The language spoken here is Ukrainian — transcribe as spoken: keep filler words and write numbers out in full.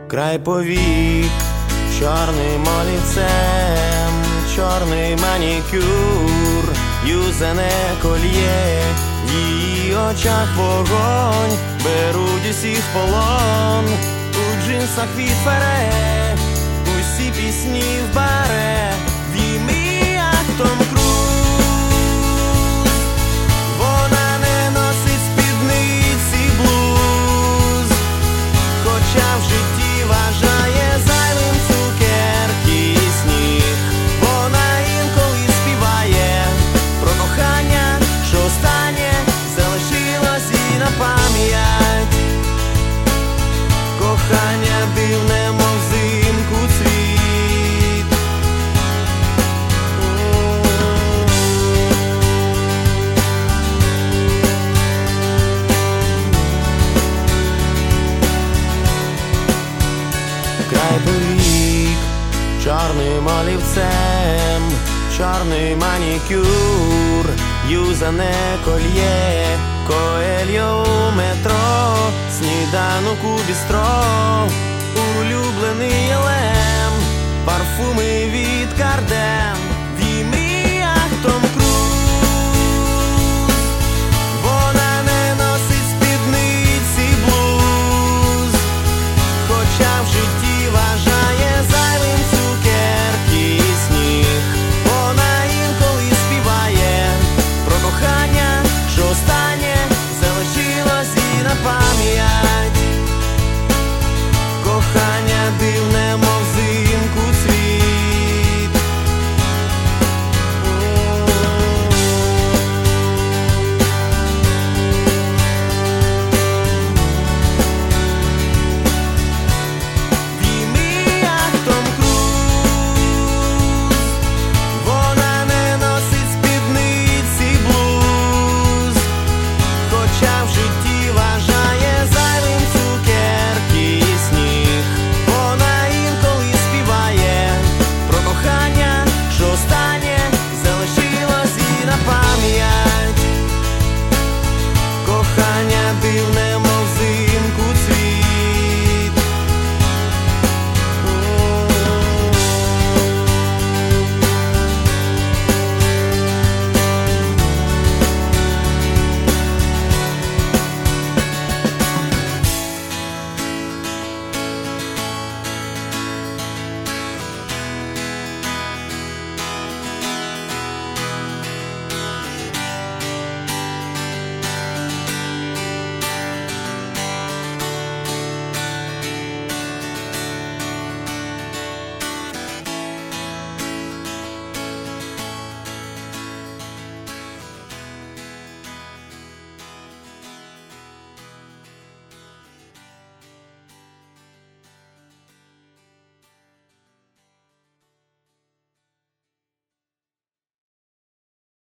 край повік, чорним олівцем, чорний манікюр, юзане кольє, в її очах вогонь, беруть усіх в полон, у джинсах від Фере, усі пісні в баре, в ім'ях Том Круз. Вона не носить спідниці блуз, хоча в житті вважає зайвим цукерки і сніг. Вона інколи співає про кохання, що останнє залишилось їй на пам'ять. Кохання дивне, мов взимку цвіт. Край повік, чорним олівцем, чорний манікюр, юзане кольє, Коельо у метро, сніданок у бістро, улюблений елем, парфуми від Карден,